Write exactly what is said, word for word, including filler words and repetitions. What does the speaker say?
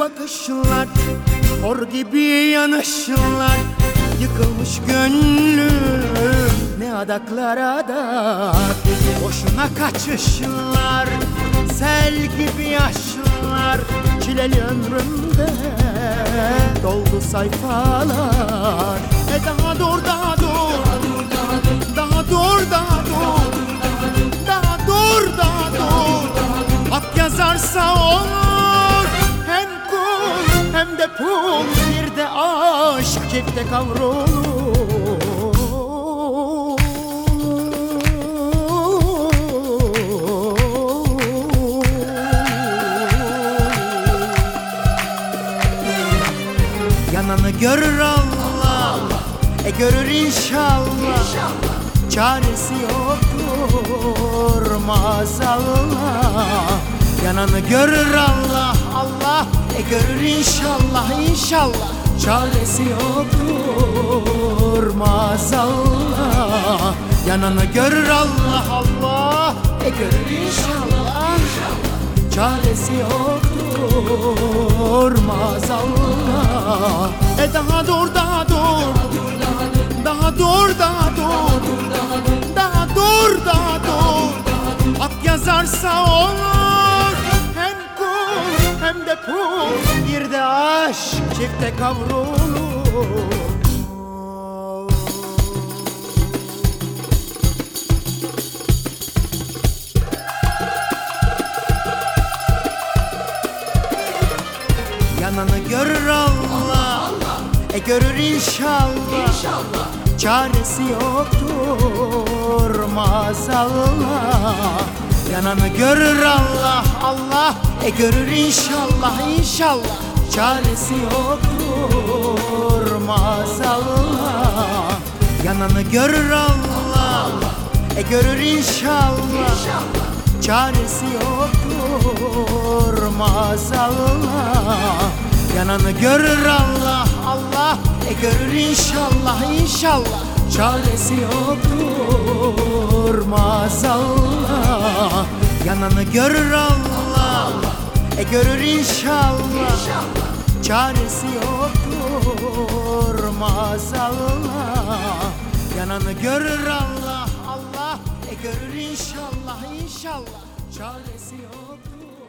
bakışlar, hor gibi yanışlar. Yıkılmış gönlüm ne adaklar adak, boşuna kaçışlar, sel gibi yaşlar. Çileli ömrümde doldu sayfalar. E daha dur, daha dur, daha dur, daha dur, daha dur, daha dur. Hak yazarsa olur, hem kul hem de pul, bir de aşk çifte kavrulur. Yananı görür Allah, e görür inşallah. Çaresi yoktur maazallah. Yananı görür Allah, Allah, e görür inşallah, inşallah. Çaresi yoktur maazallah. Yananı görür Allah, Allah, e görür inşallah. Çaresi yoktur maazallah. E daha dur, daha dur, daha dur, daha dur, daha dur, daha dur. Hak yazarsa olur, hem kul hem de pul, bir de aşk çifte kavrulur. Yananı görür Allah, e görür inşallah. Çaresi yoktur maazallah. Yananı görür Allah, Allah, e görür inşallah, inşallah. Çaresi yoktur maazallah. Yananı görür Allah, e görür inşallah. Çaresi yoktur maazallah. Yananı görür Allah, Allah, e görür inşallah, inşallah. Çaresi yoktur maazallah. Yananı görür Allah, e görür inşallah. Çaresi yoktur maazallah. Yananı görür Allah, Allah, e görür inşallah, inşallah. Çaresi yoktur.